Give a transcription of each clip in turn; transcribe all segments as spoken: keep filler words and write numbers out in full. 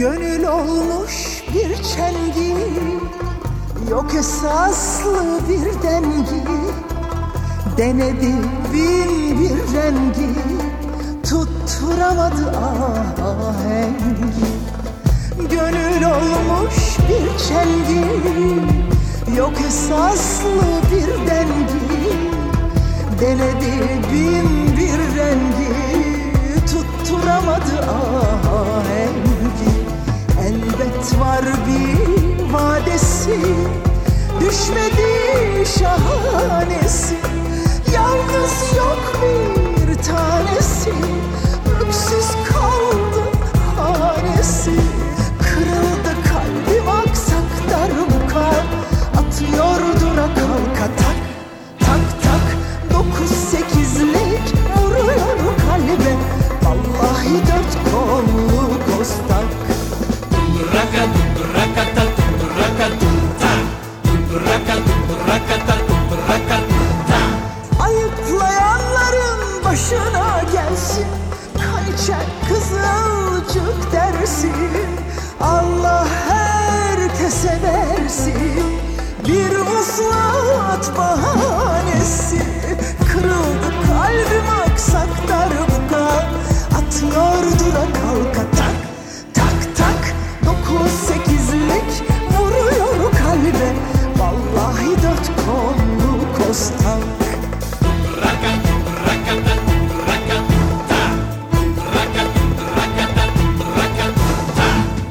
Gönül olmuş bir çengi, yok esaslı bir dengi. Denedi bin bir rengi, tutturamadı ahengi. Gönül olmuş bir çengi, yok esaslı bir dengi. Denedi bin bir rengi, tutturamadı ahengi. Elbet var bir vadesi, düşmedi şahanesi. Yalnız yok bir tanesi, öksüz kaldı hanesi. Kırıldı kalbim aksak darbuka, atıyor dura kalka tak tak tak. Dokuz sekizlik vuruyor kalbe, vallahi dört kollu kostak. Dunduraka dunduraka ta dunduraka dunta, dunduraka dunduraka ta dunduraka dunta. Ayıplayanların başına gelsin, kan içer kızılcık dersin. Allah herkese versin bir vuslat bahanesi. Kırıldı kalbim aksak darbuka, atıyor dura kalka tak tak tak. Dokuz sekizlik vuruyor kalbe, vallahi dört kollu kostak. Dunduraka dunduraka ta dunduraka dunta, dunduraka dunduraka ta dunduraka dunta.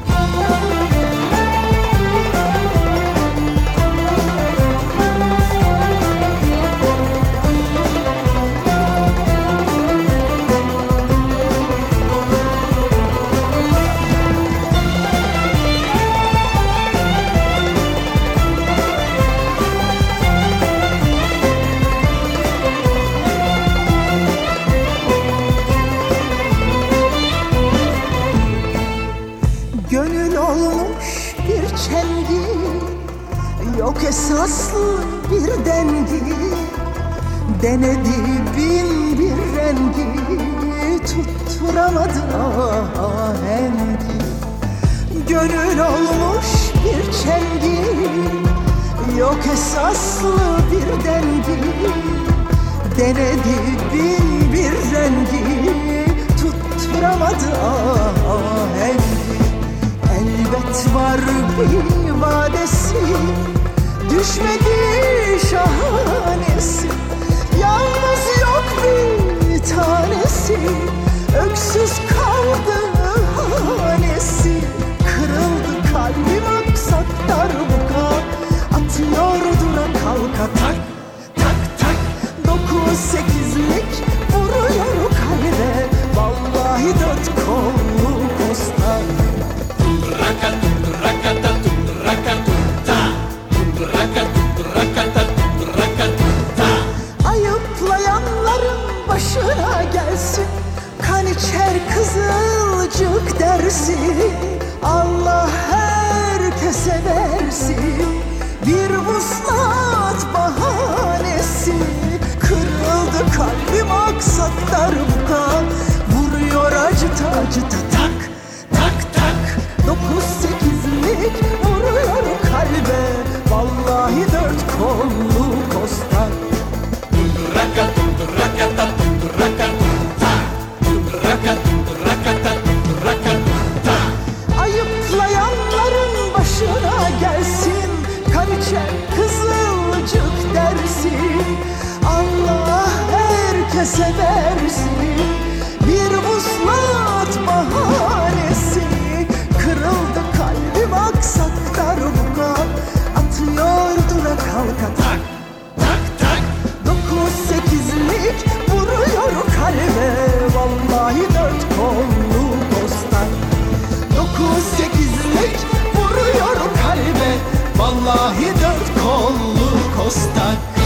Gönül olmuş bir çengi, yok esaslı bir dengi. Denedi bin bir rengi, tutturamadı ahengi. Gönül olmuş bir çengi, yok esaslı bir dengi. Denedi bin bir rengi, tutturamadı ahengi. Elbet var bir vadesi, düşmedi şahanesi. Yalnız yok bir tanesi, öksüz kaldı hanesi. Kırıldı kalbim aksak darbuka, atıyor dura kalka tak tak tak. Dokuz sekizlik vuruyor kalbe, vallahi dört kollu kostak. Dunduraka dunduraka ta dunduraka dunta, dunduraka dunduraka ta dunduraka dunta. Ayıplayanların başına gelsin, kan içer kızılcık dersin. Allah herkese versin bir vuslat bahanesi. Kırıldı kalbim aksak darbuka, vuruyor acıta acıta tak tak tak. Dokuz sekizlik vuruyor kalbe, vallahi dört kollu kostak. Dunduraka dunduraka ta dunduraka dunta, dunduraka dunduraka ta dunduraka dunta. Ayıplayanların başına gelsin, kan içer kızılcık dersin. Allah herkese versin bir vuslat bahanesi. Kırıldı kalbim aksak darbuka, atıyor dura kalka tak tak tak. Dokuz sekizlik vuruyor kalbe, vallahi dört kollu kostak. Dokuz sekizlik vuruyor kalbe, vallahi dört kollu kostak.